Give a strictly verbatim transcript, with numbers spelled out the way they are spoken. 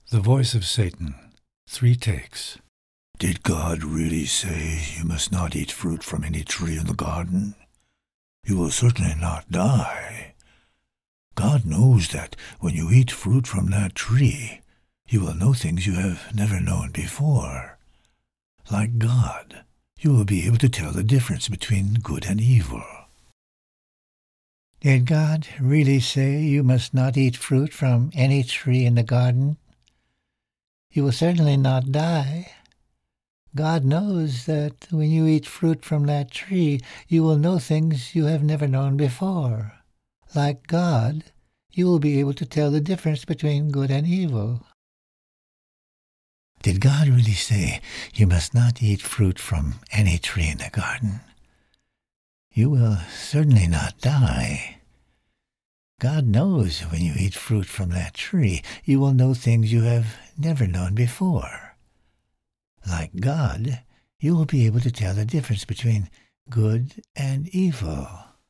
The Voice of Satan. Three takes. Did God really say you must not eat fruit from any tree in the garden? You will certainly not die. God knows that when you eat fruit from that tree, you will know things you have never known before. Like God, you will be able to tell the difference between good and evil. Did God really say you must not eat fruit from any tree in the garden? You will certainly not die. God knows that when you eat fruit from that tree, you will know things you have never known before. Like God, you will be able to tell the difference between good and evil. Did God really say you must not eat fruit from any tree in the garden? You will certainly not die. God knows when you eat fruit from that tree, you will know things you have never known before. Like God, you will be able to tell the difference between good and evil.